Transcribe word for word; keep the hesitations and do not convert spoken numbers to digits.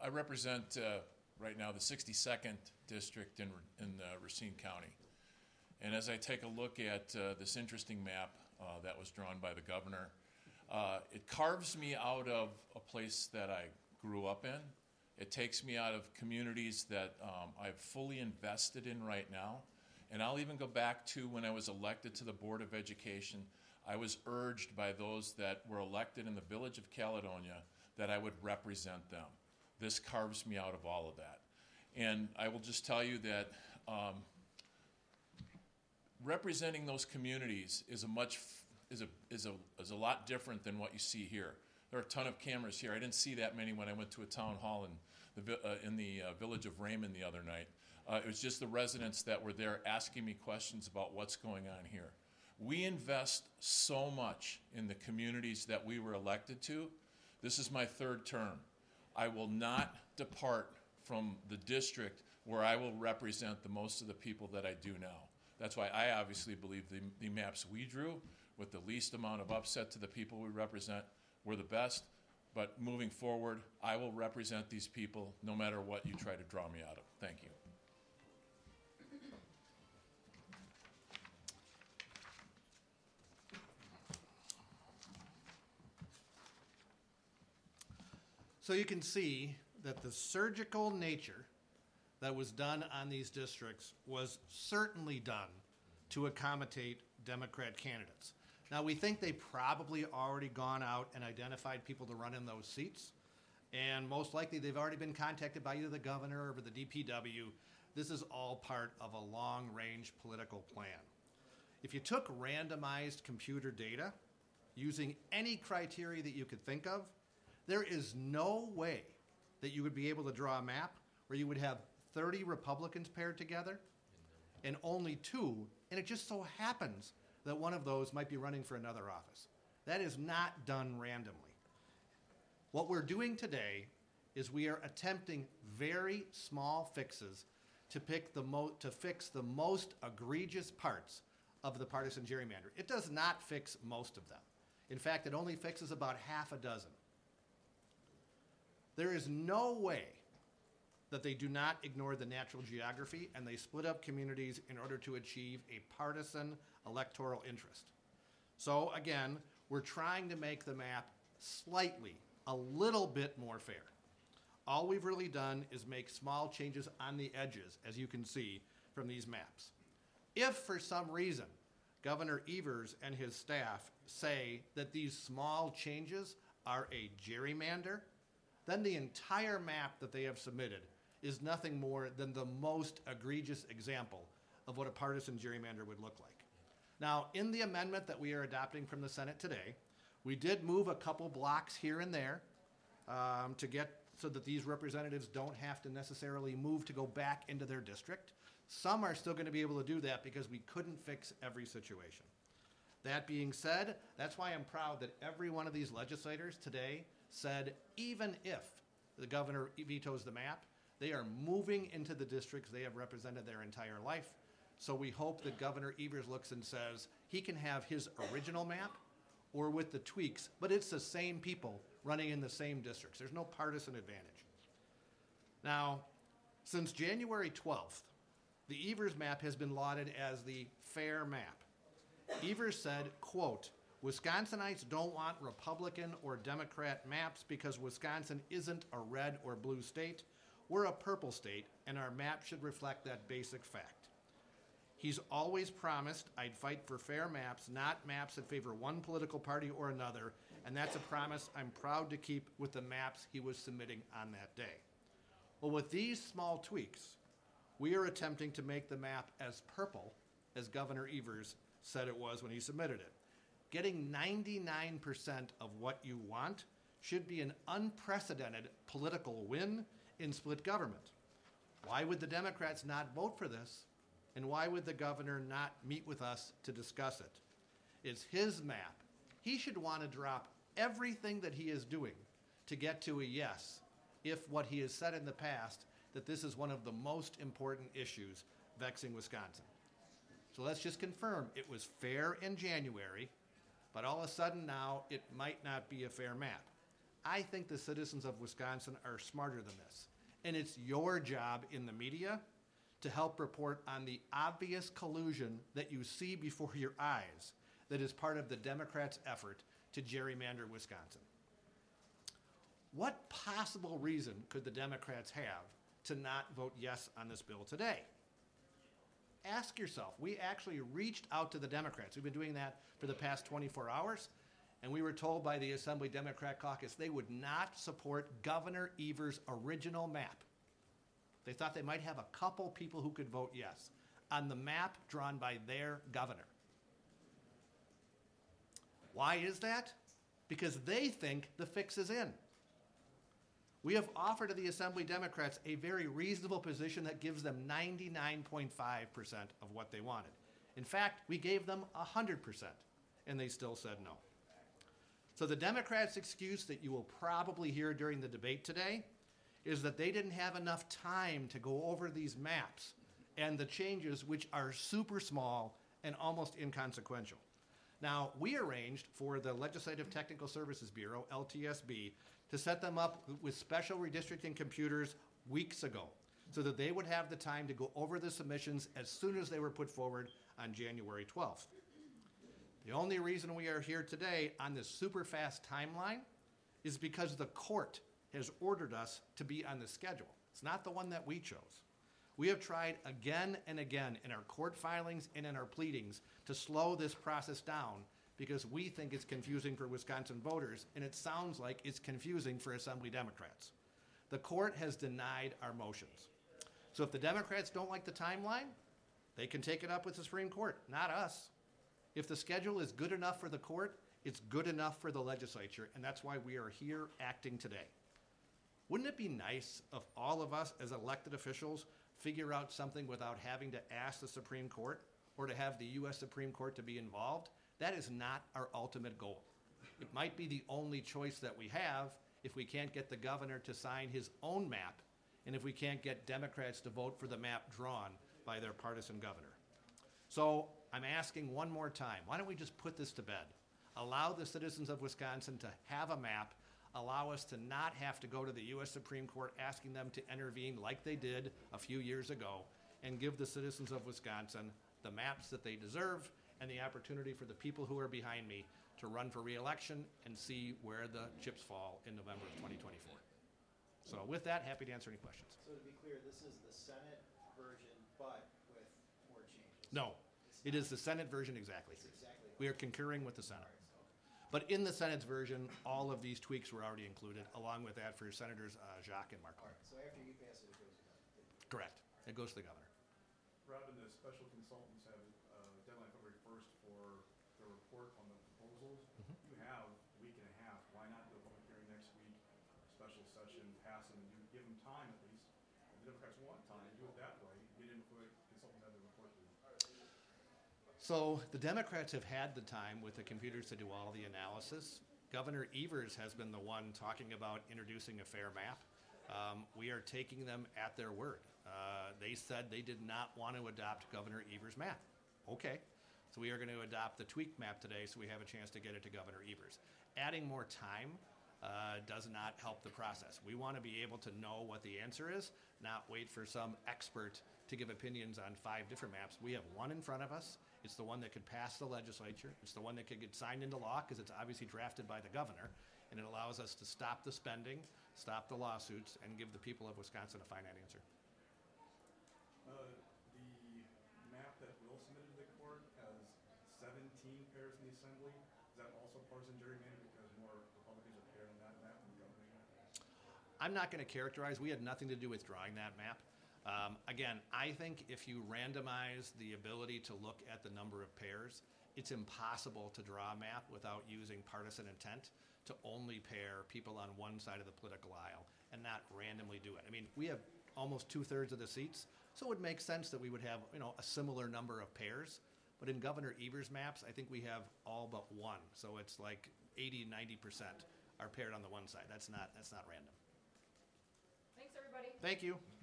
I represent uh, right now the sixty-second district in, in uh, Racine County. And as I take a look at uh, this interesting map uh, that was drawn by the governor, uh, it carves me out of a place that I grew up in. It takes me out of communities that um, I've fully invested in right now. And I'll even go back to when I was elected to the Board of Education. I was urged by those that were elected in the village of Caledonia that I would represent them. This carves me out of all of that. And I will just tell you that um, representing those communities is a much is a is a is a lot different than what you see here. There are a ton of cameras here. I didn't see that many when I went to a town hall in the uh, in the uh, village of Raymond the other night. Uh, it was just the residents that were there asking me questions about what's going on here. We invest so much in the communities that we were elected to. This is my third term. I will not depart from the district where I will represent the most of the people that I do now. That's why I obviously believe the, the maps we drew with the least amount of upset to the people we represent were the best. But moving forward, I will represent these people no matter what you try to draw me out of. Thank you. So you can see that the surgical nature that was done on these districts was certainly done to accommodate Democrat candidates. Now, we think they probably already gone out and identified people to run in those seats, and most likely they've already been contacted by either the governor or the D P W. This is all part of a long-range political plan. If you took randomized computer data using any criteria that you could think of, there is no way that you would be able to draw a map where you would have thirty Republicans paired together and only two, and it just so happens that one of those might be running for another office. That is not done randomly. What we're doing today is we are attempting very small fixes to pick the mo- to fix the most egregious parts of the partisan gerrymander. It does not fix most of them. In fact, it only fixes about half a dozen. There is no way that they do not ignore the natural geography and they split up communities in order to achieve a partisan electoral interest. So again, we're trying to make the map slightly, a little bit more fair. All we've really done is make small changes on the edges, as you can see from these maps. If for some reason Governor Evers and his staff say that these small changes are a gerrymander, then the entire map that they have submitted is nothing more than the most egregious example of what a partisan gerrymander would look like. Now, in the amendment that we are adopting from the Senate today, we did move a couple blocks here and there um, to get so that these representatives don't have to necessarily move to go back into their district. Some are still going to be able to do that because we couldn't fix every situation. That being said, that's why I'm proud that every one of these legislators today said even if the governor vetoes the map, they are moving into the districts they have represented their entire life. So we hope that Governor Evers looks and says he can have his original map or with the tweaks, but it's the same people running in the same districts. There's no partisan advantage. Now, since January twelfth, the Evers map has been lauded as the fair map. Evers said, quote, Wisconsinites don't want Republican or Democrat maps because Wisconsin isn't a red or blue state. We're a purple state, and our map should reflect that basic fact. He's always promised I'd fight for fair maps, not maps that favor one political party or another, and that's a promise I'm proud to keep with the maps he was submitting on that day. Well, with these small tweaks, we are attempting to make the map as purple as Governor Evers said it was when he submitted it. Getting ninety-nine percent of what you want should be an unprecedented political win in split government. Why would the Democrats not vote for this? And why would the governor not meet with us to discuss it? It's his map. He should want to drop everything that he is doing to get to a yes, if what he has said in the past, that this is one of the most important issues vexing Wisconsin. So let's just confirm it was fair in January, but all of a sudden now it might not be a fair map. I think the citizens of Wisconsin are smarter than this. And it's your job in the media to help report on the obvious collusion that you see before your eyes that is part of the Democrats' effort to gerrymander Wisconsin. What possible reason could the Democrats have to not vote yes on this bill today? Ask yourself. We actually reached out to the Democrats. We've been doing that for the past twenty-four hours, and we were told by the Assembly Democrat Caucus they would not support Governor Evers' original map. They thought they might have a couple people who could vote yes on the map drawn by their governor. Why is that? Because they think the fix is in. We have offered to the Assembly Democrats a very reasonable position that gives them ninety-nine point five percent of what they wanted. In fact, we gave them one hundred percent, and they still said no. So the Democrats' excuse that you will probably hear during the debate today is that they didn't have enough time to go over these maps and the changes, which are super small and almost inconsequential. Now, we arranged for the Legislative Technical Services Bureau, L T S B, to set them up with special redistricting computers weeks ago so that they would have the time to go over the submissions as soon as they were put forward on January twelfth. The only reason we are here today on this super fast timeline is because the court has ordered us to be on the schedule. It's not the one that we chose. We have tried again and again in our court filings and in our pleadings to slow this process down because we think it's confusing for Wisconsin voters, and it sounds like it's confusing for Assembly Democrats. The court has denied our motions. So if the Democrats don't like the timeline, they can take it up with the Supreme Court, not us. If the schedule is good enough for the court, it's good enough for the legislature, and that's why we are here acting today. Wouldn't it be nice if all of us as elected officials figure out something without having to ask the Supreme Court or to have the U S Supreme Court to be involved? That is not our ultimate goal. It might be the only choice that we have if we can't get the governor to sign his own map and if we can't get Democrats to vote for the map drawn by their partisan governor. So I'm asking one more time, why don't we just put this to bed? Allow the citizens of Wisconsin to have a map, allow us to not have to go to the U S Supreme Court asking them to intervene like they did a few years ago, and give the citizens of Wisconsin the maps that they deserve and the opportunity for the people who are behind me to run for re-election and see where the chips fall in November of twenty twenty-four. So with that, happy to answer any questions. So to be clear, this is the Senate version, but with more changes? No, it is the Senate version exactly. It's exactly. We are concurring with the Senate. But in the Senate's version, all of these tweaks were already included, along with that for Senators uh, Jacques and All Markle. right, so after you pass it, it goes to the. Correct. It goes to the governor. Robin, the special consultants have a deadline February first for their report on the proposals. You have a week and a half. Why not do a public hearing next week, special session, pass them, and you give them time at least. If the Democrats want time, do it that way. Get in before the consultants have their report due. So the Democrats have had the time with the computers to do all the analysis. Governor Evers has been the one talking about introducing a fair map. Um, we are taking them at their word. Uh, they said they did not want to adopt Governor Evers' map. Okay. So we are going to adopt the tweaked map today so we have a chance to get it to Governor Evers. Adding more time uh, does not help the process. We want to be able to know what the answer is, not wait for some expert to give opinions on five different maps. We have one in front of us. It's the one that could pass the legislature. It's the one that could get signed into law because it's obviously drafted by the governor. And it allows us to stop the spending, stop the lawsuits, and give the people of Wisconsin a finite answer. Uh, the map that Will submitted to the court has seventeen pairs in the assembly. Is that also partisan gerrymander because more Republicans are paired on that map than the other map? I'm not going to characterize. We had nothing to do with drawing that map. Um, again, I think if you randomize the ability to look at the number of pairs, it's impossible to draw a map without using partisan intent to only pair people on one side of the political aisle and not randomly do it. I mean, we have almost two-thirds of the seats, so it would make sense that we would have, you know, a similar number of pairs. But in Governor Evers' maps, I think we have all but one. So it's like eighty, ninety percent are paired on the one side. That's not, that's not random. Thanks, everybody. Thank you.